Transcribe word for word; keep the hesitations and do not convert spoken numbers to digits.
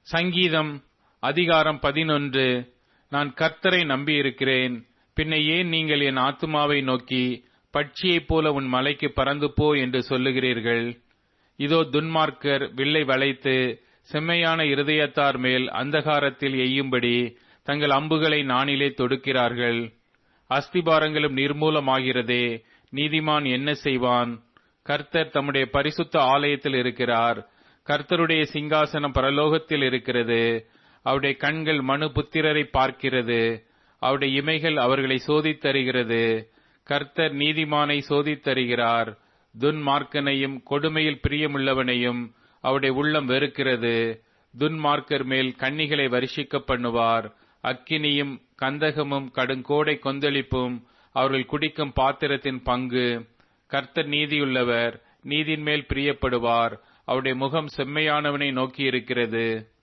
சங்கீதம் அதிகாரம் பதினொன்று. நான் கர்த்தரை நம்பியிருக்கிறேன், பின்ன ஏன் நீங்கள் என் ஆத்துமாவை நோக்கி பட்சியைப் போல உன் மலைக்கு பறந்து போ என்று சொல்லுகிறீர்கள்? இதோ துன்மார்க்கர் வில்லை வளைத்து செம்மையான இருதயத்தார் மேல் அந்தகாரத்தில் எய்யும்படி தங்கள் அம்புகளை நாணிலே தொடுக்கிறார்கள். அஸ்திபாரங்களும் நிர்மூலமாகிறதே, நீதிமான் என்ன செய்வான்? கர்த்தர் தம்முடைய பரிசுத்த ஆலயத்தில் இருக்கிறார். கர்த்தருடைய சிங்காசனம் பரலோகத்தில் இருக்கிறது. அவருடைய கண்கள் மனு புத்திரரை பார்க்கிறது. அவருடைய இமைகள் அவர்களை சோதித்தருகிறது. கர்த்தர் நீதிமானை சோதித்தருகிறார். துன்மார்க்கனையும் கொடுமையில் பிரியமுள்ளவனையும் அவருடைய உள்ளம் வெறுக்கிறது. துன்மார்க்கர் மேல் கண்ணிகளை வருஷிக்க பண்ணுவார். அக்கினியும் கந்தகமும் கடுங்கோடை கொந்தளிப்பும் அவர்கள் குடிக்கும் பாத்திரத்தின் பங்கு. கர்த்தர் நீதியுள்ளவர், நீதியின் மேல் பிரியப்படுவார். அவருடைய முகம் செம்மையானவனை நோக்கி இருக்கிறது.